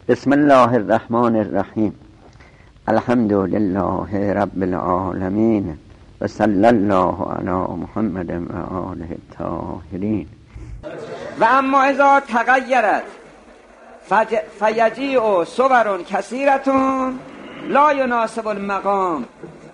بسم الله الرحمن الرحیم. الحمد لله رب العالمین و صلی الله علی محمد و آله الطاهرین. و اما اذا تغیرت فیجیع صور کثیرتون لا یناسب المقام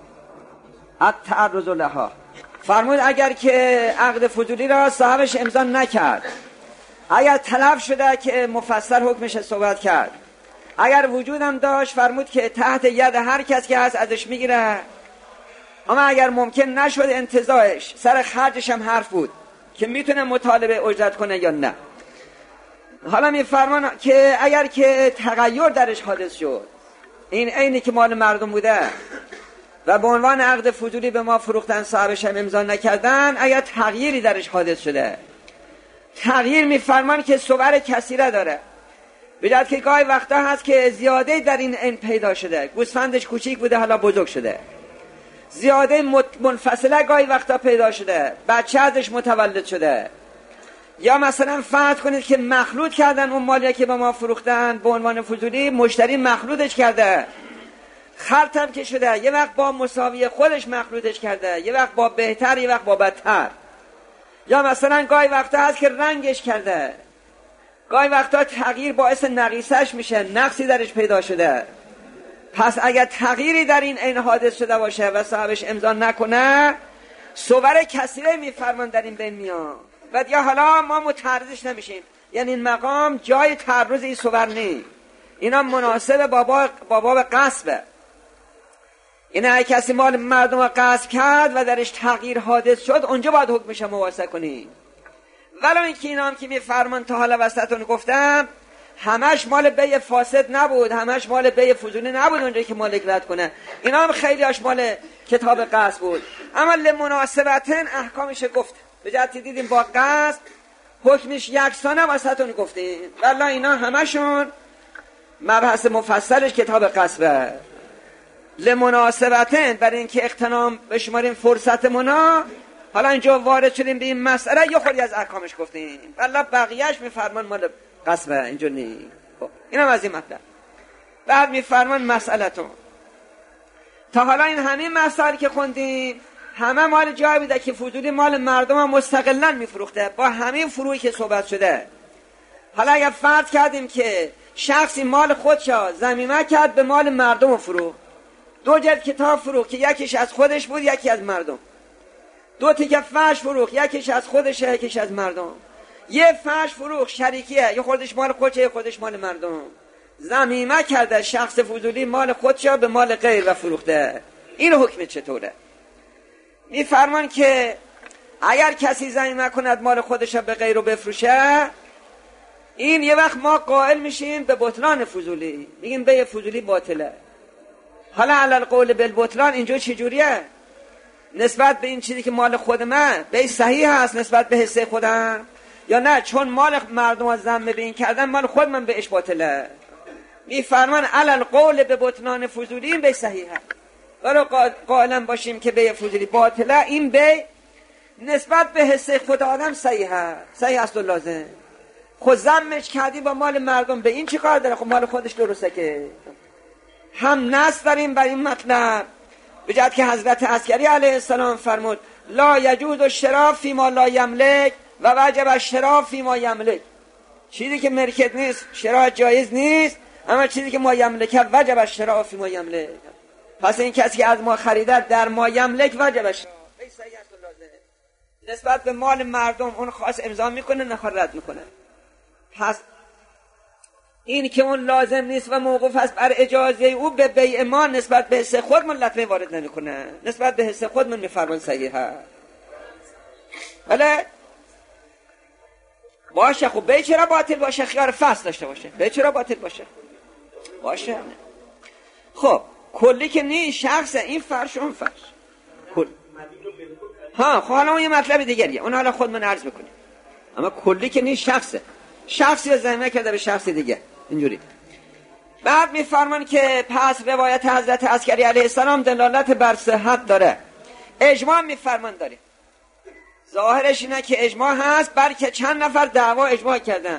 التعرض لها. فرمود اگر که عقد فضولی را صاحبش امضا نکرد، اگر طلب شده که مفصل حکمش صحبت کرد، اگر وجودم داشت فرمود که تحت ید هر کس که هست ازش میگیره، اما اگر ممکن نشد انتزاعش سر خرجش هم حرف بود که میتونه مطالبه اجرت کنه یا نه. حالا میفرمان که اگر که تغییر درش حادث شد، این عینی که مال مردم بوده و به عنوان عقد فضولی به ما فروختن، صاحبش هم امضا نکردن، اگر تغییری درش حادث شده، تغییر میفرمان که صور کثیره داره. بجد که گاهی وقتا هست که زیاده در این عین پیدا شده، گوسفندش کوچیک بوده حالا بزرگ شده، زیاده منفصله گاهی وقتا پیدا شده، بچه ازش متولد شده، یا مثلا فرض کنید که مخلوط کردن اون مالی که به ما فروختن به عنوان فضولی، مشتری مخلوطش کرده، خرطم که شده، یه وقت با مساوی خودش مخلوطش کرده، یه وقت با بهتر، یه وقت با بدتر، یا مثلا گاهی وقتا هست که رنگش کرده، گاهی وقتا تغییر باعث نقیصش میشه، نقصی درش پیدا شده. پس اگر تغییری در این عین حادث شده باشه و صاحبش امضا نکنه، صور کثیره میفرمان در این بین میان و یا حالا ما متعرضش نمیشیم، یعنی این مقام جای تعرض این صور نیست، اینا مناسب باب غصبه. این اگه کسی مال مردم رو غصب کرد و درش تغییر حادث شد، اونجا باید حکمش مواسه کنیم. ولی اینکه اینا هم که میفرمان تا حالا وسطتون گفتم همش مال بی فاسد نبود، همش مال بی فضولی نبود اونجایی که مالک رد کنه، اینا هم خیلی هاش مال کتاب غصب بود، اما لمناسبتن احکامش گفت. به جهتی دیدیم با غصب حکمش یکسانه وسطتون گفتیم، ولی اینا همشون مبحث مفصلش کتاب غصبه. لمناسبتن برای اینکه اغتنام بشماریم فرصتمونا، حالا اینجا وارد شدیم به این مسئله، یه خوری از احکامش گفتیم، ولی بقیهش میفرمان مال قصبه، اینجا نیست. اینم از این مطلب. بعد میفرمان مسئلتون. تا حالا این همین مسائل که خوندیم همه مال جای بوده که فضولی مال مردم هم مستقلن میفروخته با همین فروعی که صحبت شده. حالا اگر فرض کردیم که شخصی مال خودشا ضمیمه کرد به مال مردم فروخت، دو جلد کتاب فروخت که یکیش از خودش بود یکی از مردم، دو تیکه فرش فروخت یکیش از خودشه یکیش از مردم، یه فرش فروخت شریکیه، یه خودش مال خودشه یه خودش مال مردم، ضمیمه کرده شخص فضولی مال خودشه به مال غیر و فروخته. این حکم چطوره؟ میفرمان که اگر کسی ضمیمه کند مال خودش به غیر رو بفروشه، این یه وقت ما قائل میشیم به بطلان فضولی، میگیم به فضولی باطله. حالا علل قول بالبطلان اینجا چجوریه؟ نسبت به این چیزی که مال خود من به صحیح هست نسبت به حصه خودم، یا نه چون مال مردم ها ذمه به این کردن مال خود من بهش باطله؟ میفرمان علل قول به بطلان فضولی این به صحیح هست، ولی قائلا باشیم که به فضولی باطله، این به نسبت به حصه خود آدم صحیح هست، صحیح است و لازم. خود ذمهش کردی با مال مردم، به این چی کار داره؟ خب مال خودش درسته. که هم نص داریم بر این مطلب، به جهت که حضرت عسکری علیه السلام فرمود لا یجوز الشراء فیما لا یملک و وجب الشراء فیما یملک. چیزی که ملکت نیست شراء جایز نیست، اما چیزی که ما یملک وجب الشراء فیما یملک. پس این کسی که از ما خریدد در ما یملک وجب الشراء، نسبت به مال مردم اون خاص امضا میکنه نخواد رد میکنه. پس این که اون لازم نیست و موقوف است بر اجازه او، به بیع ما نسبت به حصه خود من لطمه وارد نمیکنه، نسبت به حصه خود من میفرمان صحیح هست. بله باشه. خب بیع چرا باطل باشه؟ خیار فصل داشته باشه. بیع چرا باطل باشه؟ خب کلی که نیست شخصه، این فرش اون فرش کل. ها خب حالا اون یه مطلب دیگریه، اون حالا خود من عرض میکنیم، اما کلی که نیست شخصه، شخصی رو ضمیمه کرده به شخص دیگه اینجوری. بعد میفرمان که پس روایت حضرت عسکری علیه السلام دلالت بر صحت داره. اجماع میفرمان داریم، ظاهرش اینه که اجماع هست، بلکه چند نفر دعوا اجماع کردن.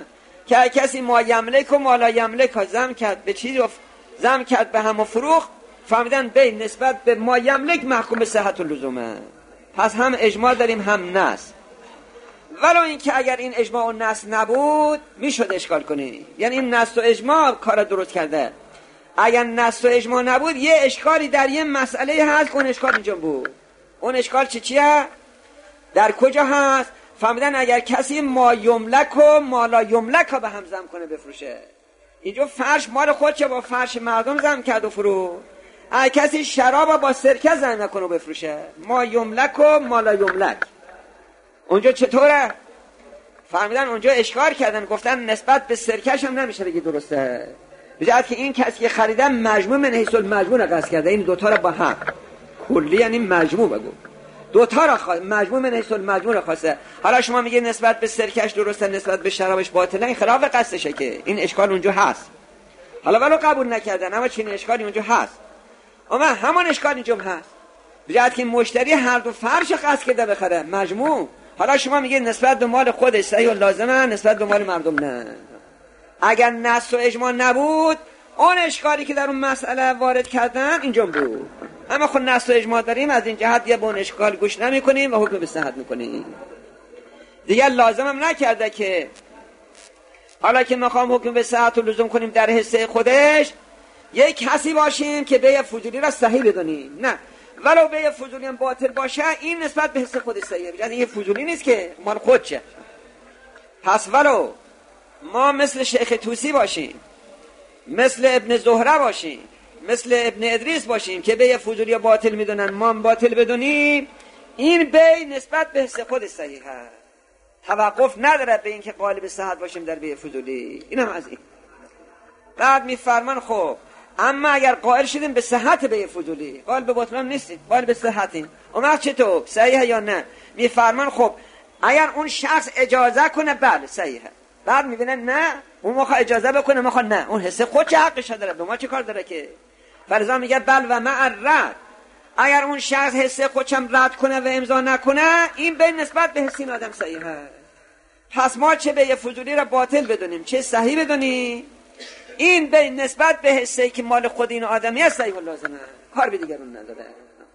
که کسی ما یملک و ما لا یملک زم کرد به چیزی زم کرد به هم و فروخ، فهمیدن بین نسبت به ما یملک محکوم به صحت و لزومه. پس هم اجماع داریم هم نص. ولو این که اگر این اجماع و نص نبود میشد اشکال کنی، یعنی این نص و اجماع کار درست کرده. اگر نص و اجماع نبود یه اشکالی در یه مسئله هست، اون اشکال اینجا بود. اون اشکال چیه؟ در کجا هست؟ فهمیدن اگر کسی ما یملک و ما لا یملک ها به هم زم کنه بفروشه، اینجا فرش مال خودشه با فرش مردم زم کرد و فرو. اگر کسی شراب با سرکه زم نکنه بفروشه، ما یملک و ما لا یملک، اونجا چطوره؟ فهمیدن اونجا اشکال کردن، گفتن نسبت به سرکش هم نمیشه بگی درسته، بجهت که این کسی که خریدن مجموع من حیث المجموع را قصد کرده، این دوتا را با هم کلی یعنی مجموع بگو، دوتا را مجموع من حیث المجموع را خواسته. حالا شما میگه نسبت به سرکش درسته نسبت به شرابش باطله، این خلاف قصدشه که این اشکال اونجا هست. حالا ولو قبول نکردن اما چنین اشکالی اونجا هست، اما همان اشکال اینجا هست، بجهت که مشتری هر دو فرش قصد کرده بخره مجموع. حالا شما میگه نسبت به مال خودش صحیح و لازمه، نسبت به مال مردم نه. اگر نص و اجماع نبود اون اشکالی که در اون مسئله وارد کردن اینجا بود، اما خود نص و اجماع داریم، از این جهت یه به اون اشکال گوش نمی کنیم و حکم به صحت میکنیم. دیگر لازم هم نکرده که حالا که میخوام حکم به صحت و لزوم کنیم در حصه خودش یک کسی باشیم که بیع فضولی را صحیح بدونیم، نه ولو بیع فضولی هم باطل باشه این نسبت به حصه خودش صحیحه، بجد این فضولی نیست که مال خودشه. پس ولو ما مثل شیخ طوسی باشیم، مثل ابن زهره باشیم، مثل ابن ادریس باشیم که بیع فضولی باطل میدونن ما هم باطل بدونیم، این بیع نسبت به حصه خودش صحیحه، توقف نداره به این که قالب صحت باشیم در بیع فضولی. اینم از این. بعد میفرمان خب اما اگر قائل شدیم به صحت بیع فضولی، قائل به باطل هم نیستیم، قائل به صحتیم، اون وقت چطور صحیحه یا نه؟ میفرمان خب اگر اون شخص اجازه کنه بله صحیحه، بعد میبینن نه اون موقع اجازه بکنه موقع نه، اون حصه خود چه حقش داره، به ما چه کار داره که؟ فرضا میگه بل و مع الرد، اگر اون شخص حصه خودشم رد کنه و امضا نکنه این به نسبت به حصه این آدم صحیحه. پس ما چه بیع فضولی را باطل بدونیم چه صحیح بدونیم، این به نسبت به حصه‌ای که مال خود این آدمی است صحیح و لازمه، کار به دیگرون نداره.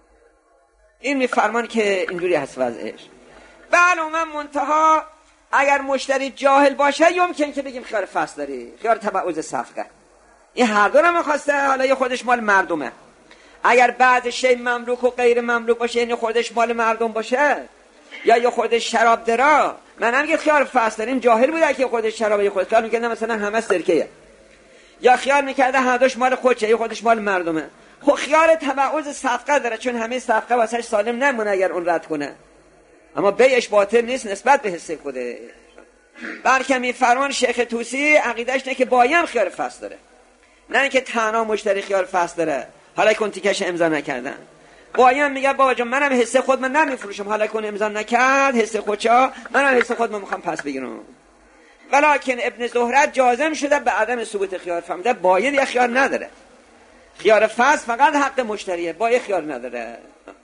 این میفرمان که اینجوری هست وضعش. بعد منتها اگر مشتری جاهل باشه یمکن که بگیم خیار فصل داری، خیار تبعوض صفقه، این هر دو رو میخواسته، حالا یه خودش مال مردمه. اگر بعض شی مملوک و غیر مملوک باشه یعنی خودش مال مردم باشه یا یه خودش شراب درا، من نمیگم خیار فصل داریم، جاهل بوده که خودش شراب یه خودش خیال میکنه مثلا همه سرکه‌ایه، یا خیال میکرده هر دوش مال خودشه یه خودش مال مردمه، خب خیار تبعوض صفقه داره چون همه صفقه واسش سالم نمونه اگر اون رد کنه، اما بیعش باطل نیست نسبت به حصه خوده. بلکه میفرمان شیخ طوسی عقیدهش نه که بایم خیار فصل داره، نه اینکه تنها مشتری خیار فصل داره، حالا کن تیکش امضا نکردن، بایم میگه بابا جان منم حصه خود من نمیفروشم، حالا کن امضا نکرد حصه خودشا، منم حصه خود من میخوام پس بگیرم. ولکن ابن زهره جازم شده به عدم ثبوت خیار، فهمیده باید یه خیار نداره، خیار فصل فقط حق مشتریه، باید خیار نداره.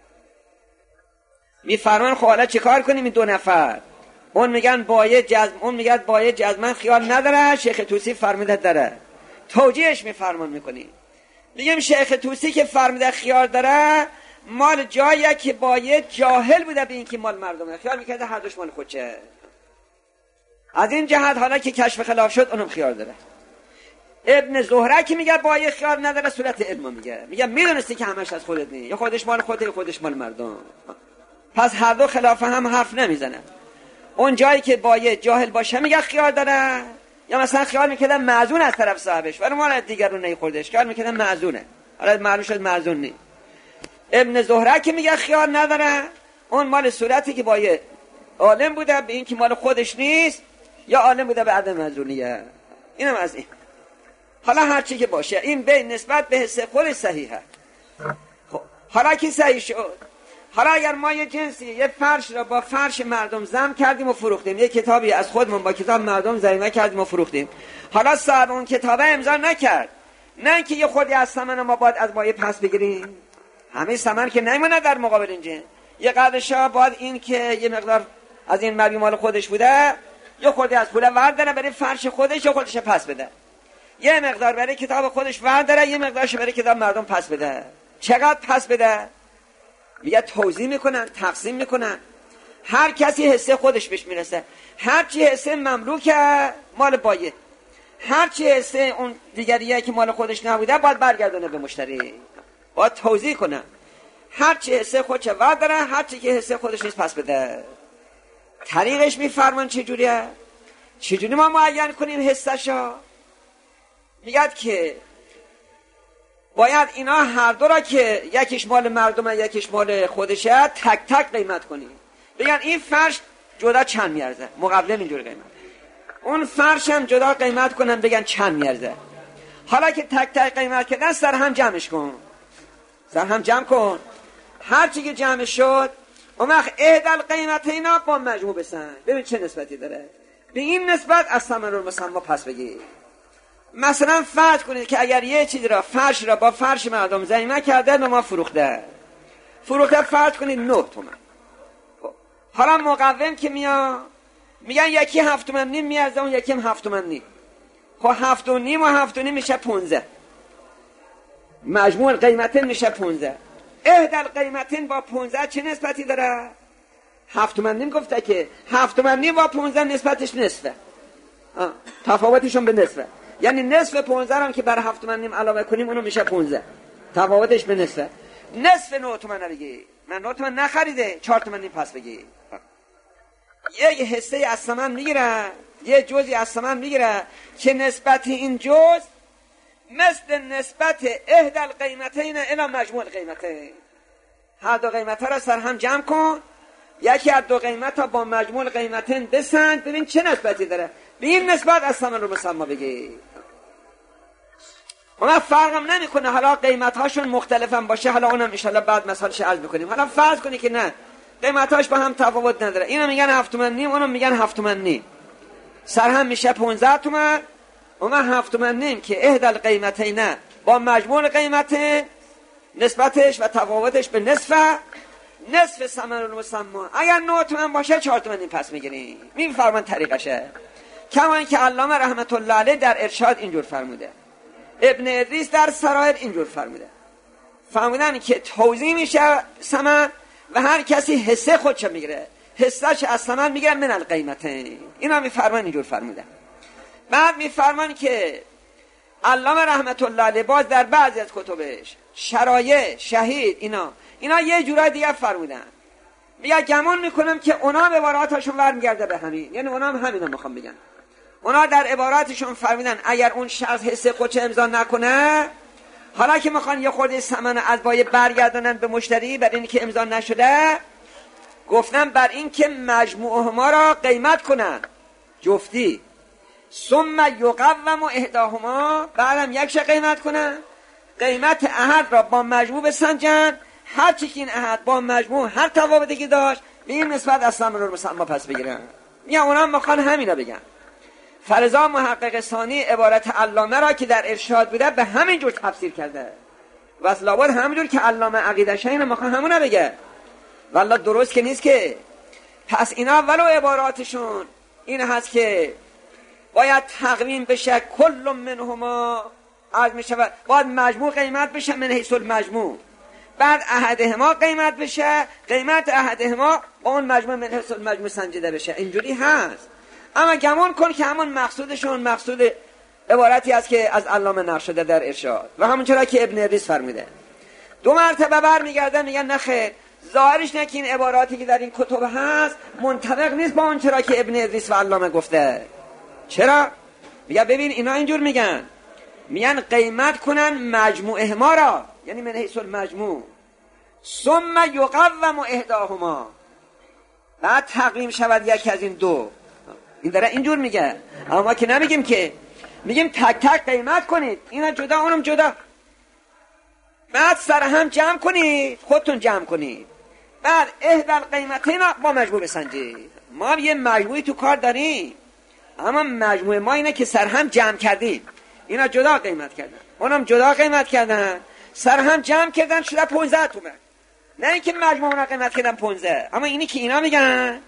میفرمان خب حالا چه کار کنیم این دو نفر؟ اون میگن باید جزم، اون میگن باید جزمن خیار نداره، شیخ طوسی فرمیده داره. توجیهش میفرمان میکنیم، میگیم شیخ طوسی که فرمیده خیار داره مال جاییه که باید جاهل بوده به این که مال مردمه، خیال میکرده هر دوش مال خودشه، از این جهت حالا که کشف خلاف شد اونم خیار داره. ابن زهره که میگه باید خیار نداره صورت علم میگه میدونستی که همش از خودت نیست، یا خودش مال خودت یا خودش مال مردم، پس هر دو خلاف هم حرف نمیزنن. اون جایی که باید جاهل باشه میگه خیار داره، یا مثلا خیال میکردن معزون از طرف صاحبش ولی مال دیگرون نخوردش، خیال میکردن معزونه، حالا معلوم شد معزون نیست. ابن زهره که میگه خیار نداره اون مال صورتی که باید عالم بوده به این که مال خودش نیست یا عالم بوده به عدم معزونیه. اینم از این. حالا هر چی که باشه این به نسبت به حصه خود صحیحه. خب حالا که صحیح شد، حالا اگر ما یه جنسی یه فرش را با فرش مردم ضم کردیم و فروختیم، یه کتابی از خودمون با کتاب مردم ضمیمه کردیم و فروختیم، حالا صاحب اون کتابه امضا نکرد، نه که یه خودی از ثمن ما باید از مایه پس بگیریم، همه ثمن که نمیمونه در مقابل اینجا، یه قدرشا باید این که یه مقدار از این مبی مال خودش بوده یه خورده از پول ورداره برای فرش خودش، یه خودش پس بده، یه مقدار برای کتاب خودش ورداره، یه مقدارش برای کتاب مردم پس بده. چقدر پس بده؟ میگه توزیع میکنن، تقسیم میکنن، هر کسی حصه خودش بهش میرسه. هر چی حصه مملوکه مال بایه، هر چی حصه اون دیگریه که مال خودش نبوده باید برگردونه به مشتری، باید توزیع کنه. هر چی حصه خودش ورداره، هر چی که حصه خودش نیست پس بده. طریقش میفرمان چجوریه؟ چجوری ما معین کنیم حصه‌شو؟ میگد که باید اینا هر دو را که یکیش مال مردمه یکیش مال خودشه تک تک قیمت کنیم. بگن این فرش جدا چند میارزه، مقابل اینجور قیمت، اون فرش هم جدا قیمت کنن بگن چند میارزه. حالا که تک تک قیمت کردن سر هم جمعش کن، سر هم جمع کن. هر چی که جمع شد اون وقت اهدل قیمت اینا با مجموع بسن، ببین چه نسبتی داره. به این نسبت از ثمن المسمى پس بگی. مثلا فرض کنید که اگر یه چیزی را فرش را با فرش مردم ضمیمه کرده و ما فروخته فرض کنید 9 تومن. حالا مقوم که میگن یکی 7 تومن نیم میارزه، اون یکی هم 7 تومن نیم. خب 7 و نیم و 7 و نیم میشه 15، مجموع قیمتین میشه 15. اهدل قیمتین با 15 چه نسبتی داره؟ 7 تومن نیم گفته که 7 تومن نیم با 15 نسبتش نصفه، تفاوتشون به نصفه. یعنی نصف 15 هم که بر 7 تومن نیم علاوه کنیم اونو میشه 15، تفاوتش به نصفه. نصف 9 تومن بگی، من 9 تومن نخریده 4 تومن نیم پس بگی. یه حصه از ثمن میگیره، یه جزئی از ثمن میگیره که نسبت این جز مثل نسبت اهدل قیمتین الی مجموع قیمتین. هر دو قیمت ها را سر هم جمع کن، یکی از دو قیمت ها با مجموع قیمتین بسنج، ببین چه نسبتی داره. به این نسبت از ثمن رو مسمى بگی. اون فرقم نمیکنه حالا قیمت هاشون مختلف هم باشه، حالا اونم ان شاءالله بعد مثالش عرض میکنیم. حالا فرض کنی که نه قیمت هاش با هم تفاوت نداره، اینو میگن 7 تومن نیم اونم میگن 7 تومن نیم، سر هم میشه 15 تومن. اون 7 تومن نیم که اهدل قیمتین با مجموع قیمت نسبتش و تفاوتش به نصف ثمن المسمى. اگر 9 تومن باشه 4 تومن نیم پس میگیریم. میفرمان طریقشه، کما اینکه علامه رحمت الله علیه در ارشاد اینجور فرموده، ابن ادریس در سرائر اینجور فرمودن که توزیع میشه ثمن و هر کسی حصه خودش میگیره، حصهش از ثمن میگیره من القیمتین. اینا میفرمان اینجور فرموده. بعد میفرمان که علامه رحمت الله علیه باز در بعضی از کتبش شرایع شهید اینا یه جورای دیگه فرمودن. میگه گمان میکنم که اونا به عباراتشون برمیگرده به همین، یعنی اونا هم همینا میخوام بگن. اونا در عباراتشون فرمودن اگر اون شخص حصه خودش امضا نکنه، حالا که میخوان یه خورده ثمن از بایه برگردونن به مشتری برای اینکه امضا نشده، گفتن بر این که مجموعهما را قیمت کنن جفتی، ثم یقوم احداهما، بعدم یکش قیمت کنن، قیمت احد را با مجموع بسنجن، هر چی که این احد با مجموع هر تفاوتی که داشت به این نسبت از ثمن المسمى پس بگیرن. یا اونا میخوان همینا بگن. فرضا محقق ثانی عبارت علامه را که در ارشاد بوده به همین جور تفسیر کرده و از لابد همینجور که علامه عقیده شاین میخوان همونا بگه، والله درست که نیست که. پس اینا ولو عباراتشون این هست که باید تقویم بشه کل منهما عرض میشه، باید مجموع قیمت بشه من حیث المجموع، بعد احدهما قیمت بشه، قیمت احدهما با اون مجموع من حیث المجموع سنجیده بشه. اینجوری هست. اما گمان کن که همون مقصودشون مقصود عبارتی است که از علامه نقل شده در ارشاد و همون چرا که ابن ادریس فرموده. 2 مرتبه برمیگردن میگن نه خیر، ظاهرش نه که این عباراتی که در این کتب هست منطبق نیست با اون چرا که ابن ادریس و علامه گفته. چرا؟ میگه ببین اینا اینجور میگن قیمت کنن مجموعهما را، یعنی من حیث المجموع، ثم یقوم احداهما، بعد تقویم شود یکی از این دو. این داره اینجور میگه. اما ما که نمیگیم که، میگیم تک تک قیمت کنید، اینا جدا اونم جدا، بعد سر هم جمع کنید، خودتون جمع کنید، بعد اهدل قیمتین با مجموع بسنجید. ما یه مجموعی تو کار داریم، اما مجموع ما اینه که سر هم جمع کردیم، اینا جدا قیمت کردن اونم جدا قیمت کردن، سر هم جمع کردن شده 15 تومن. نه اینکه مجموع اونا قیمت کردن 15. اما اینی که اینا میگن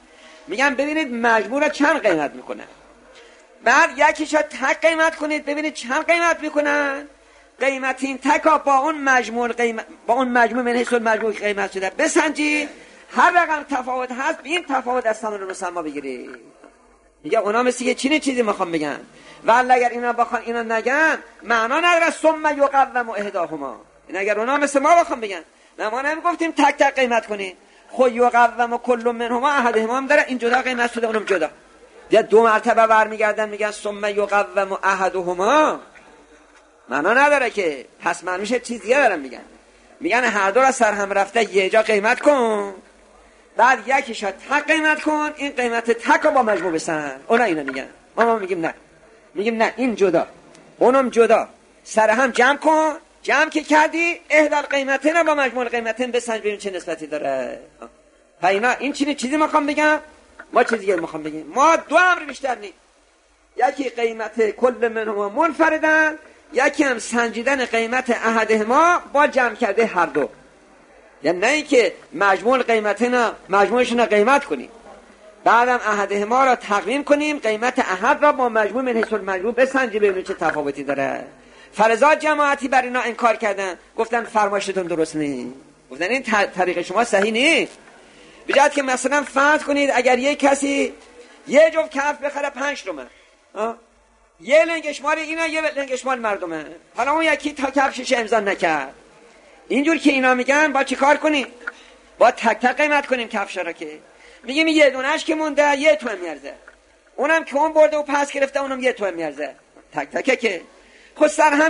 میگن ببینید مجموع را چند قیمت میکنن، بعد یکیش را تک قیمت کنید ببینید چند قیمت میکنن. قیمت این تکا با اون مجموع با اون مجموع من حیث المجموع قیمت شده بسنجید، هر رقم تفاوت هست این تفاوت از ثمن المسمی بگیرید. میگه اونا مثل که چیزی میخوام بگن، ولی اگر اینا بخوان اینا نگن معنا نداره ثم یقوم احداهما. این اگر اونا مثل ما بخوام بگن ما نمیگفتیم تک تک قیمت کنید، خو یقوم کل منهما احدهما هم داره، این جدا قیمت شده اونم جدا. یا دو مرتبه برمیگردن میگن ثم یقوم احدهما، معنا نداره که، پس معنیشه چیز دیگه دارن میگن هر دو را سر هم رفته یه جا قیمت کن، بعد یکیش را تک قیمت کن، این قیمت تک رو با مجموع بسن. اونا اینا میگن، ما میگیم نه این جدا اونم جدا، سر هم جمع کن، جمع که کردی احدال قیمتین با مجموع قیمتین بسنج ببین چه نسبتی داره. اینا این چیزی میخوام بگم، ما چیز دیگه میخوام بگیم. ما دو امر بیشتر نیست، یکی قیمت کل منهما منفردن، یکی هم سنجیدن قیمت احدهما با جمع کرده هر دو. یعنی نه اینکه مجموع قیمتنا مجموعشون رو قیمت کنیم بعدم احدهما را تقویم کنیم، قیمت احد را با مجموع من حیث المجموع بسنجیم ببینیم چه تفاوتی داره. فرضا جماعتی بر اینا انکار کردن، گفتن فرمایشتون درست نیست، گفتن این طریق شما صحیح نیست. بجد که مثلا فرض کنید اگر یک کسی یه جفت کفش بخره 5 تومن، یه لنگش مال اینا یه لنگش مال مردمه، حالا اون یکی تا کفشش امضا نکرد، اینجور که اینا میگن با چی کار کنیم؟ با تک تک قیمت کنیم کفشا را. که میگیم یه دونش که مونده 1 تومن میارزه، اونم که اون برده و پس گرفته اونم 1 تومن میارزه، تک تکه که خب سر هم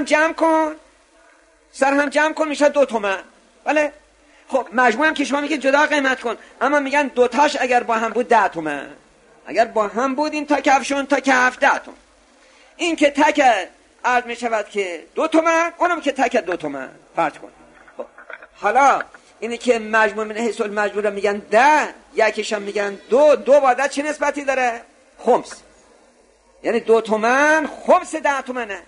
جمع کن میشه 2 تومن. بله خب مجموع هم که شما میگید جدا قیمت کن، اما میگن دوتاش اگر با هم بود 10 تومن، اگر با هم بود این تا کفشون تا کف 10 تومن، این که تک عرض میشود که 2 تومن، اونم که تک 2 تومن فرض کن. خب حالا اینی که مجموع من حیث المجموع میگن 10، یکیش هم میگن 2، 2 با 10 چه نسبتی داره؟ خمس. یعنی 2 تومن خمس 10 تومنه،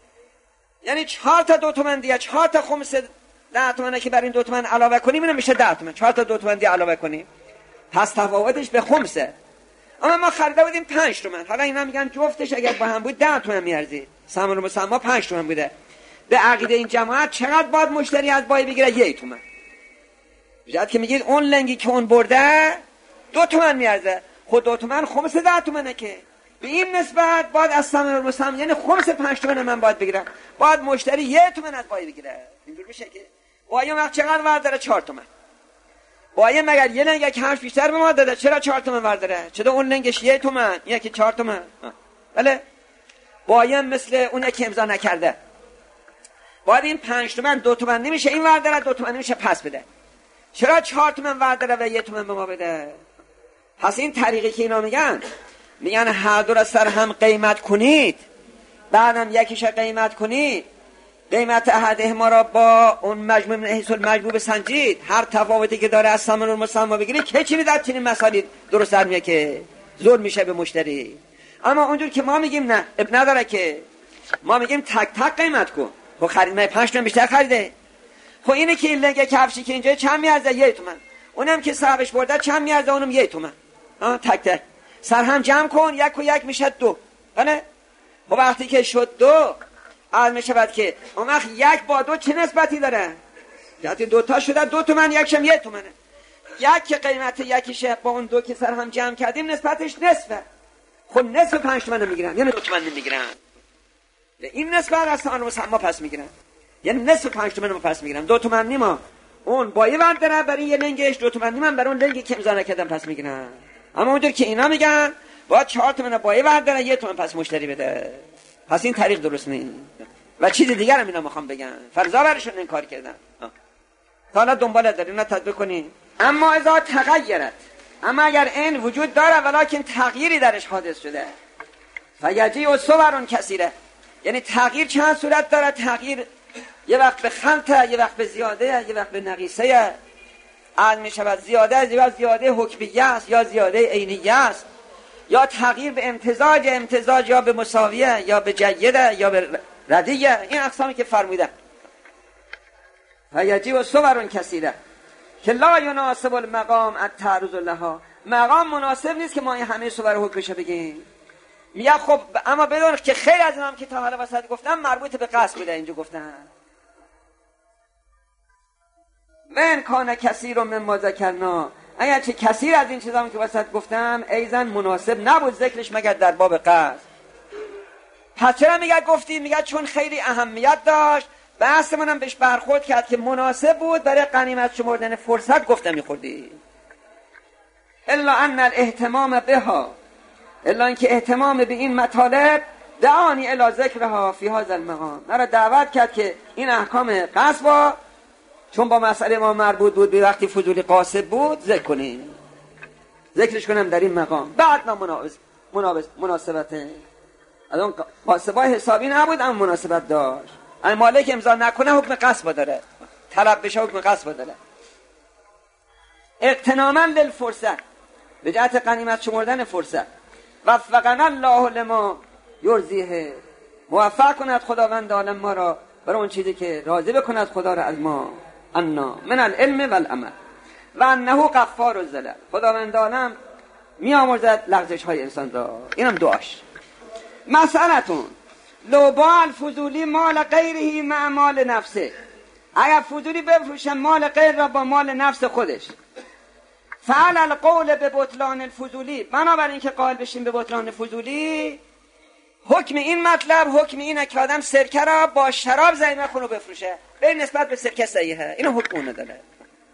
یعنی 4 تا 2 تومن دیگه، 4 تا خمس 10 تومنه که بر این 2 تومن علاوه کنیم اینم میشه 10 تومن، 4 تا 2 تومن دیگه علاوه کنیم، پس تفاوتش به خمسه. اما ما خریده بودیم 5 تومن، حالا اینا میگن جفتش اگر با هم بود 10 تومن میارزید، ثمن المسمی 5 تومن بوده. به عقیده این جماعت چقدر باید مشتری از بای بگیره؟ 1 تومن. بجد که میگید اون لنگی که اون برده 2 تومن میارزه، خود 2 تومن خمس 10 تومنه، که به این نسبت باید از ثمن المسمی یعنی خمس 5 تومن من باید بگیرم، باید مشتری 1 تومن از بای بگیره. اینجور میشه که بایم وقت چقدر ورداره؟ 4 تومن. بایم مگر یه لنگ کمش بیشتر به ما داده، چرا 4 تومن ورداره؟ چرا اون لنگش 1 تومن یکی 4 تومن؟ بله بایم مثل اون یکی امضا نکرده، باید این 5 تومن 2 تومن نمیشه این ورداره، 2 تومن نمیشه پس بده، چرا 4 تومن ورداره و 1 تومن به ما بده؟ پس این طریقی که اینا میگن هر دو را سر هم قیمت کنید، بعدم یکیش قیمت کنید، قیمت احدهما را با اون مجموع من حیث المجموع بسنجید، هر تفاوتی که داره از ثمن المسمی بگیرید، که چیزی در چنین مسائلی درست در میاد که ظلم میشه به مشتری. اما اونجور که ما میگیم نه اب نداره، که ما میگیم تک تک قیمت کن. خب خرید 5 تومن بیشتر خریده، خب اینه که این لنگ کفشی که اینجا چند میارزه؟ 1 تومن، اونم که صاحبش برده چند میارزه؟ اونم 1 تومن. تک تک سر هم جمع کن، 1 و 1 میشه 2. بله خب وقتی که شد 2 عرض میشود که اون وقت 1 با 2 چه نسبتی داره؟ یعنی 2 تا شده 2 تومن، یکشم 1 تومنه. 1 که قیمت یکیشه با اون 2 که سر هم جمع کردیم نسبتش نصفه، خب نصف 5 تومن میگیرن، یعنی 2 تومن نمیگیرن، این نسبت از ثمن مسمی پس میگیرن، یعنی نصف 5 تومن پس میگیرن. 2 تومن نیما اون بایه ورداره برای یه لنگش، 2 تومن نیما برای اون لنگی که امضا نکردن پس میگیرن. اما اونجور که اینا میگن باید 4 تومن بایه ورداره، 1 تومن پس مشتری بده، پس این طریق درست نیست. و چیز دیگر هم اینا میخوام بگن، فرضا برشون این کار کردن. حالا دنبال داریم اینا تطبیق کنیم. اما اذا تغیرت، اما اگر این وجود داره ولکن تغییری درش حادث شده، فیجیء صور کثیره، یعنی تغییر چند صورت داره، تغییر یه وقت به خلطه، یه وقت به زیاده، یه وقت به نقیصه. عرض می شود زیاده حکمیه است یا زیاده عینیه است، یا تغییر به امتزاج یا به مساویه یا به جیده یا به ردیه، این اقسامی که فرموده. فیجیء صور کثیره که لا یناسب المقام التعرض لها، مقام مناسب نیست که ما این همه صور حکمشو بگیم. میگه خب اما بدون که خیلی از اینام که تا حالا وسط گفتم مربوط به قصد بوده اینجا گفتن. من کان کثیر مما ذکرنا، اگر چه کثیر از این چیزام که وسط گفتم ایزن مناسب نبود ذکرش مگر در باب قصد. پس چرا میگه گفتیم؟ میگه چون خیلی اهمیت داشت، بحثمون هم بهش برخورد کرد که مناسب بود برای غنیمت شمردن فرصت گفتم میخوردی. الا ان الاهتمام بها، الا اینکه اهتمام به این مطالب دعانی الی ذکرها فی هذا المقام، مرا دعوت کرد که این احکام قصد چون با مسئله ما مربوط بود به وقتی فضولی قاصد بود ذکر کنیم، ذکرش کنم در این مقام. بعد مناسبته از اون قاصبای حسابی نبود اما مناسبت داشت. اما مالک امضا نکنه حکم قصد داره، طلب بشه حکم قصد داره. اغتناما للفرصت، به جهت غنیمت شمردن فرصت. وفقنا الله لما یرضیه، موفق کند خداوند عالم ما را برای اون چیزی که راضی بکند خدا را از ما. انا من العلم والعمل و انه غفار الذل، خداوند عالم می آمرزد لغزش های انسان را. اینم دعاش. مسئلتون لو باع الفضولی مال غیره مع مال نفسه، اگر فضولی بفروشه مال غیر را با مال نفس خودش، فعل القول به بطلان الفضولی، بنابراین که قائل بشیم به بطلان فضولی، حکم این مطلب حکم اینه که آدم سرکه را با شراب زمین کنه بفروشه، به نسبت به سرکه صحیحه، اینو حکم اون نداره.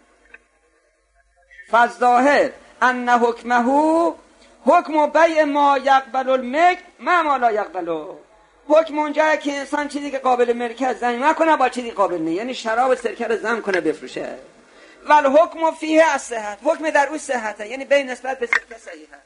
فالظاهر ان حکمه حکم بیع ما یقبل الملک ما ما لا یقبله، حکم اونجا که انسان چیزی که قابل ملکه زمین کنه با چیزی قابل نه، یعنی شراب سرکه را زم کنه بفروشه. ول حکم فیه الصحت، حکم در اون صحته، یعنی به نسبت به سرکه صحیحه.